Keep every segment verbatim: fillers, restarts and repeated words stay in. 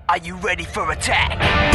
Are you ready for attack?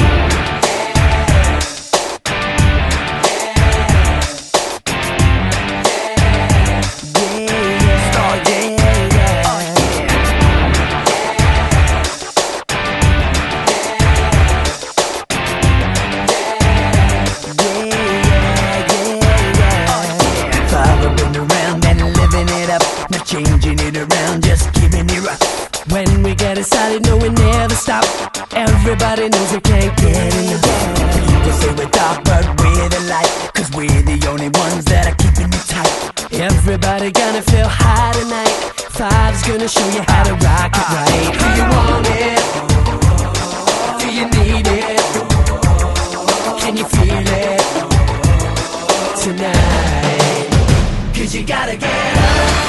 Changing it around, just giving it up. When we get excited, no, we never stop. Everybody knows we can't get enough. People say we're dark, but we're the light, cause we're the only ones that are keeping it tight. Everybody gonna feel high tonight. Five's gonna show you how to rock it right. Do you want it? Do you need it? Can you feel it tonight? Cause you gotta get up.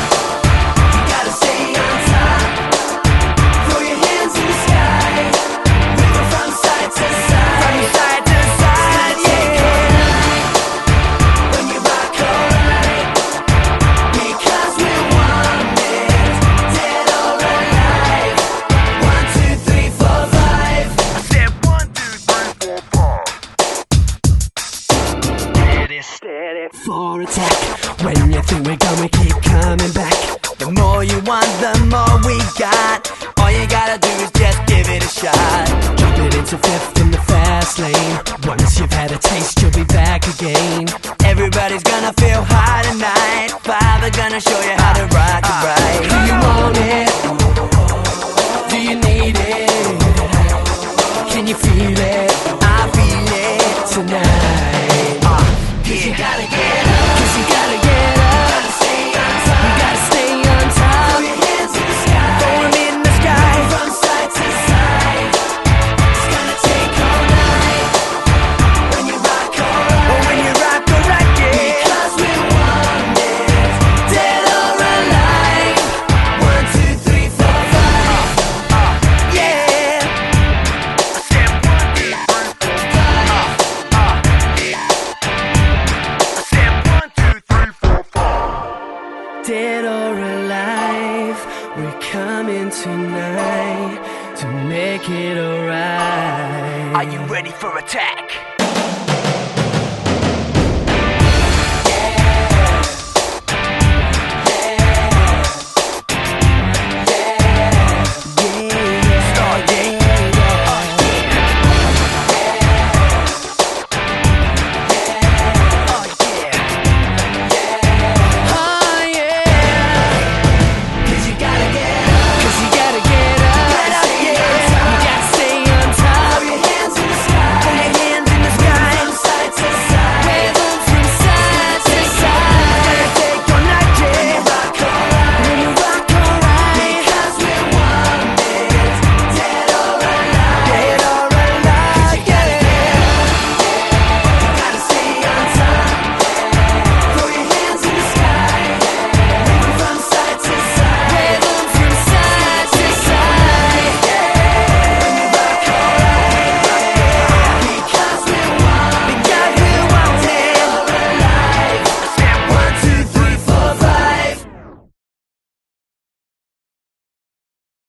For attack. When you think we're gone, we keep coming back. The more you want, the more we got. All you gotta do is just give it a shot. Drop it into fifth in the fast lane. Once you've had a taste, you'll be back again. Everybody's gonna feel high tonight. Five are gonna show you how to rock it right. Do you want it? Do you need it? Can you feel it? I feel it tonight. uh, Cause yeah. You gotta get up. Cause you gotta get up. Gotta stay on top. You gotta stay on top. Throw your hands to the sky. Throw them in the sky. From side to side. It's gonna take all night. When you rock alright. Oh, when you rock alright, yeah. Because we want it. Dead or alive. One, two, three, four, five. Uh, uh, yeah. I said one, two, three, four, five. Uh, uh, yeah. I said one, two, three, four, five. Dead or alive, we're coming tonight to make it alright. Are you ready for attack?